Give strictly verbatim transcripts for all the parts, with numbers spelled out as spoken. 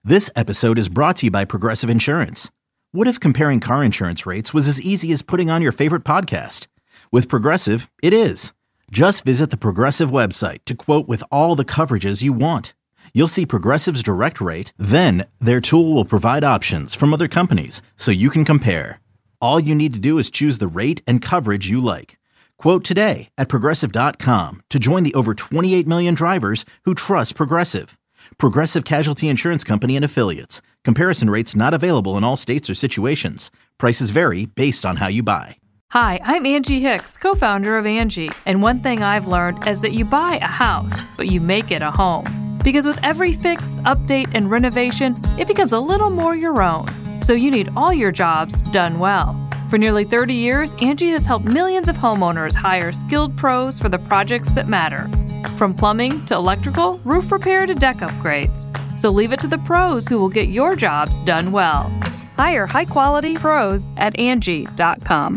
This episode is brought to you by Progressive Insurance. What if comparing car insurance rates was as easy as putting on your favorite podcast? With Progressive, it is. Just visit the Progressive website to quote with all the coverages you want. You'll see Progressive's direct rate, then their tool will provide options from other companies so you can compare. All you need to do is choose the rate and coverage you like. Quote today at Progressive dot com to join the over twenty-eight million drivers who trust Progressive. Progressive Casualty Insurance Company and Affiliates. Comparison rates not available in all states or situations. Prices vary based on how you buy. Hi, I'm Angie Hicks, co-founder of Angie. And one thing I've learned is that you buy a house, but you make it a home. Because with every fix, update, and renovation, it becomes a little more your own. So you need all your jobs done well. For nearly thirty years, Angie has helped millions of homeowners hire skilled pros for the projects that matter. From plumbing to electrical, roof repair to deck upgrades. So leave it to the pros who will get your jobs done well. Hire high-quality pros at Angie dot com.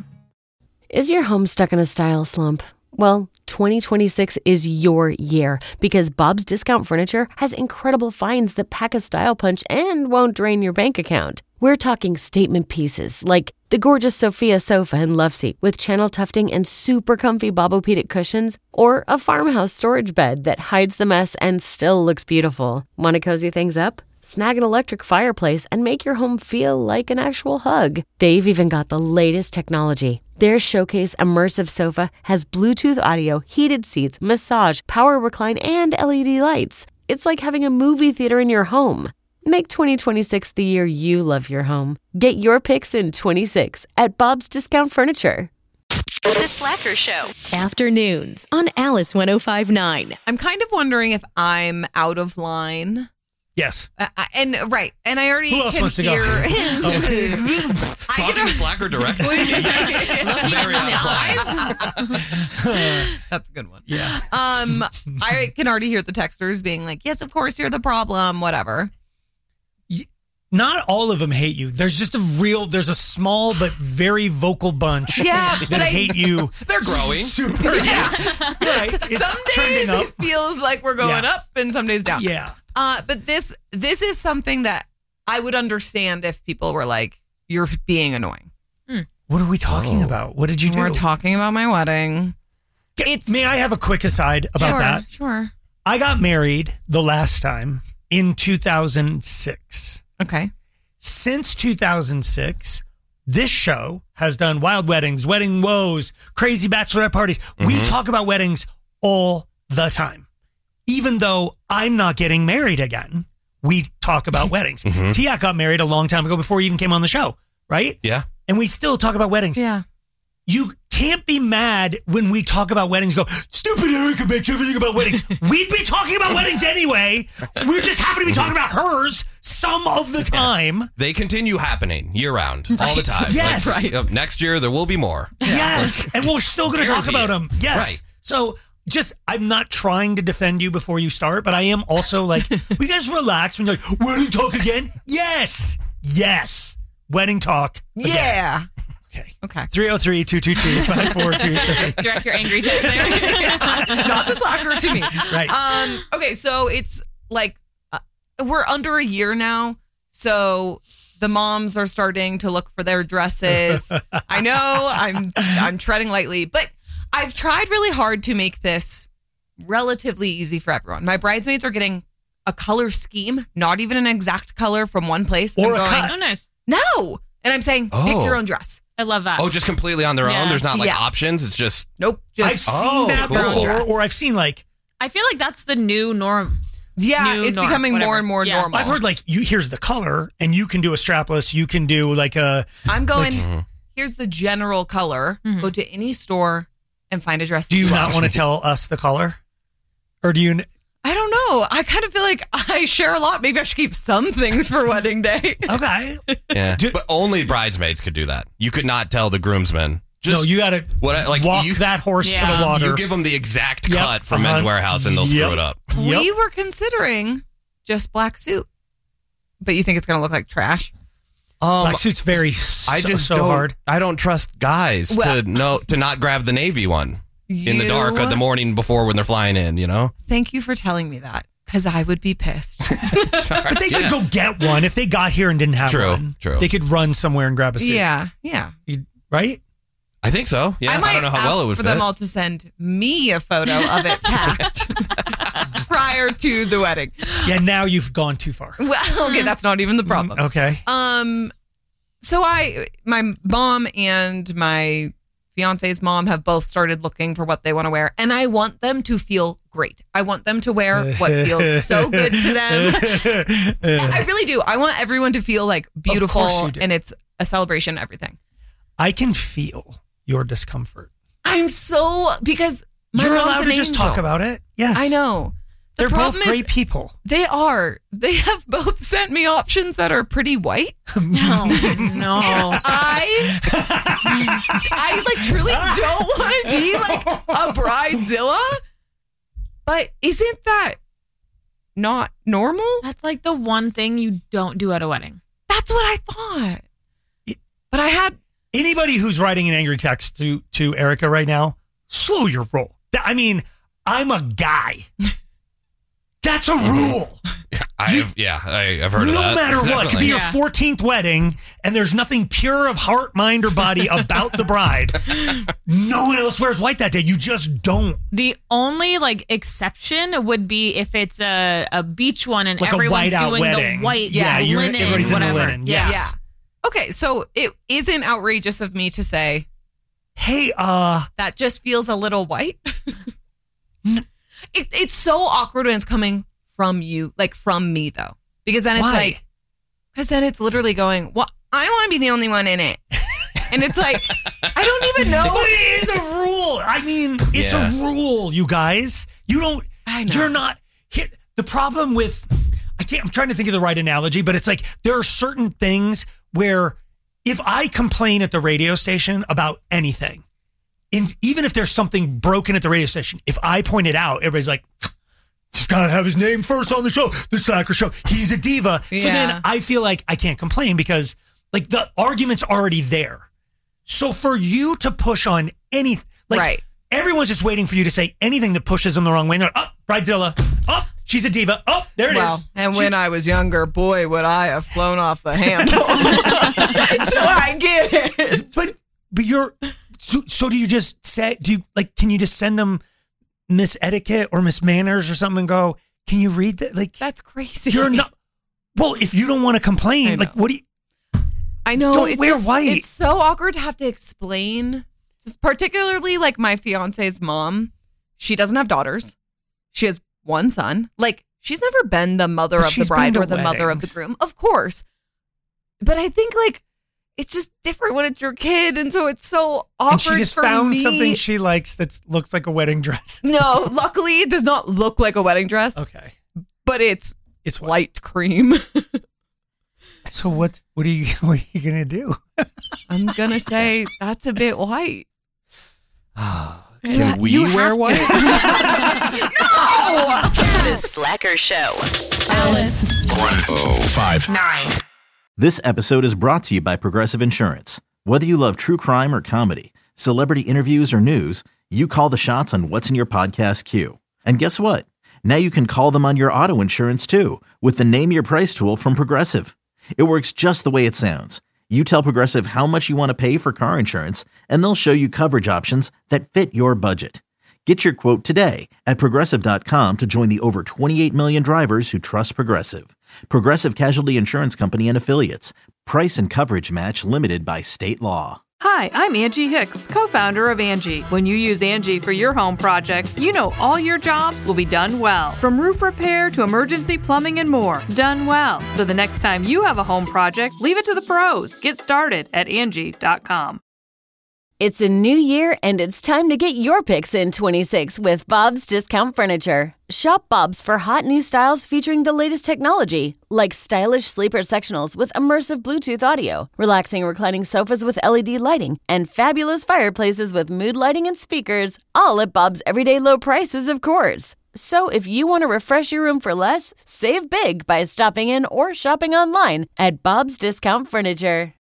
Is your home stuck in a style slump? Well, twenty twenty-six is your year because Bob's Discount Furniture has incredible finds that pack a style punch and won't drain your bank account. We're talking statement pieces like the gorgeous Sophia sofa and love seat with channel tufting and super comfy Bobopedic cushions, or a farmhouse storage bed that hides the mess and still looks beautiful. Want to cozy things up? Snag an electric fireplace and make your home feel like an actual hug. They've even got the latest technology. Their Showcase Immersive Sofa has Bluetooth audio, heated seats, massage, power recline, and L E D lights. It's like having a movie theater in your home. Make twenty twenty-six the year you love your home. Get your picks in twenty-six at Bob's Discount Furniture. The Slacker Show. Afternoons on Alice one oh five point nine. I'm kind of wondering if I'm out of line. Yes. Uh, and right. And I already Who else can wants to hear go? Talking to Slacker directly? Very out of line. That's a good one. Yeah. Um, I can already hear the texters being like, yes, of course, you're the problem, whatever. Not all of them hate you. There's just a real, there's a small but very vocal bunch Yeah, that but I- hate you. They're growing. Super. Yeah. Right. It's Some trending days up. it feels like we're going Yeah. up and some days down. Yeah. Uh, but this this is something that I would understand if people were like, you're being annoying. What are we talking Oh. about? What did you do? We're talking about my wedding. G- it's- May I have a quick aside about sure, that? Sure. I got married the last time in two thousand six. Okay. Since two thousand six, this show has done wild weddings, wedding woes, crazy bachelorette parties. Mm-hmm. We talk about weddings all the time. Even though I'm not getting married again, we talk about weddings. Mm-hmm. Tiak got married a long time ago before he even came on the show, right? Yeah. And we still talk about weddings. Yeah. You can't be mad when we talk about weddings. Go, stupid Erica makes everything about weddings. We'd be talking about weddings anyway. We just happen to be talking about hers some of the time. They continue happening year round, all the time. Yes. Like, uh, next year, there will be more. Yes. And we're still going to talk Guarantee about it. them. Yes. Right. So just, I'm not trying to defend you before you start, but I am also like, we guys relax when you're like, wedding talk again? Yes. Yes. Wedding talk again. Yeah. Okay. Okay. three oh three, two two two, five four two three. Direct your angry text there. Not to Slacker, to me. Right. Um. Okay, so it's like uh, we're under a year now, so the moms are starting to look for their dresses. I know I'm I'm treading lightly, but I've tried really hard to make this relatively easy for everyone. My bridesmaids are getting a color scheme, not even an exact color from one place. Or I'm a going, cut. Oh, nice. no, and I'm saying pick Oh. your own dress. I love that. Oh, just completely on their Yeah. own? There's not like Yeah. options? It's just, Nope, I've just seen Oh, that cool. before, or I've seen like, I feel like that's the new norm. yeah, New it's norm, becoming whatever. more and more Yeah. normal. I've heard like, you here's the color, and you can do a strapless, you can do like a, I'm going, Mhm. here's the general color. Mhm. Go to any store and find a dress. do you that not love. want to tell us the color? Or do you, I don't know. I kind of feel like I share a lot. Maybe I should keep some things for wedding day. okay. yeah. Do- But only bridesmaids could do that. You could not tell the groomsmen. Just no, you got to what I- like walk you, that horse Yeah. to the water. You give them the exact Yep. cut from Uh-huh. Men's Warehouse and they'll Yep. screw it up. Yep. We were considering just black suit. But you think it's going to look like trash? Um, Black suit's very so, I just so don't, hard. I don't trust guys Well- to know to not grab the navy one in the You- dark or the morning before when they're flying in. You know. Thank you for telling me that. Because I would be pissed. But they Yeah. could go get one if they got here and didn't have True, one. true. They could run somewhere and grab a suit. Yeah, yeah. You'd- right? I think so. Yeah, I I, might don't know how well ask it would for fit. them all to send me a photo of it packed prior to the wedding. Yeah, now you've gone too far. Well, okay, that's not even the problem. Okay. Um, so I, my mom and my fiance's mom have both started looking for what they want to wear, and I want them to feel great. I want them to wear what feels so good to them. I really do. I want everyone to feel like beautiful, course you do. and it's a celebration, everything. I can feel your discomfort. I'm so, because my You're mom's allowed an to just angel. talk about it. Yes. I know. The They're both problem is great people. They are. They have both sent me options that are pretty white. No, no. I, I like truly don't want to be like a bridezilla. But isn't that not normal? That's like the one thing you don't do at a wedding. That's what I thought. But I had Anybody who's writing an angry text to, to Erica right now, slow your roll. Th- I mean, I'm a guy. That's a rule. I've, yeah, I, I've heard No of that. matter what, it could be Definitely. your fourteenth wedding, and there's nothing pure of heart, mind, or body about the bride. No one else wears white that day. You just don't. The only like exception would be if it's a, a beach one and Like a everyone's white-out doing wedding. the white Yeah, the you're- linen, everybody's in the whatever. linen, Yeah. yes. yeah. Okay, so it isn't outrageous of me to say Hey, uh, that just feels a little white. it, it's so awkward when it's coming from you, like from me though, because then it's Why? like, because then it's literally going, well, I want to be the only one in it, and it's like, I don't even know. but it is a rule. I mean, it's Yeah. a rule, you guys. You don't, I know. you're not hit. The problem with, I can't, I'm trying to think of the right analogy, but it's like there are certain things where if I complain at the radio station about anything, in, even if there's something broken at the radio station, if I point it out, everybody's like, he's got to have his name first on the show, the Slacker Show. He's a diva. So Yeah. then I feel like I can't complain because like the argument's already there. So for you to push on any, like Right. everyone's just waiting for you to say anything that pushes them the wrong way. And they're like, oh, Bridezilla. Oh, she's a diva. Oh, there it is. Well, and She's- when I was younger, boy, would I have flown off the handle. So I get it. But but you're so, so do you just say do you like can you just send them Miss Etiquette or Miss Manners or something and go, can you read that? Like That's crazy. you're not well, if you don't want to I complain, know. like what do you I know. Don't it's wear just- white. It's so awkward to have to explain. Just particularly like my fiance's mom. She doesn't have daughters. She has one son. Like she's never been the mother But of the she's bride been or to the mother of the weddings. groom, of course. But I think like it's just different when it's your kid, and so it's so awkward. and she just for found me. something she likes that looks like a wedding dress. No, luckily it does not look like a wedding dress, Okay. but it's It's white. light cream. So what what are you what are you gonna do? I'm gonna say that's a bit white. Can we wear white? The Slacker Show. Alice. This episode is brought to you by Progressive Insurance. Whether you love true crime or comedy, celebrity interviews or news, you call the shots on what's in your podcast queue. And guess what? Now you can call them on your auto insurance too with the Name Your Price tool from Progressive. It works just the way it sounds. You tell Progressive how much you want to pay for car insurance, and they'll show you coverage options that fit your budget. Get your quote today at Progressive dot com to join the over twenty-eight million drivers who trust Progressive. Progressive Casualty Insurance Company and Affiliates. Price and coverage match limited by state law. Hi, I'm Angie Hicks, co-founder of Angie. When you use Angie for your home projects, you know all your jobs will be done well. From roof repair to emergency plumbing and more, done well. So the next time you have a home project, leave it to the pros. Get started at Angie dot com. It's a new year, and it's time to get your picks in twenty-six with Bob's Discount Furniture. Shop Bob's for hot new styles featuring the latest technology, like stylish sleeper sectionals with immersive Bluetooth audio, relaxing reclining sofas with L E D lighting, and fabulous fireplaces with mood lighting and speakers, all at Bob's everyday low prices, of course. So if you want to refresh your room for less, save big by stopping in or shopping online at Bob's Discount Furniture.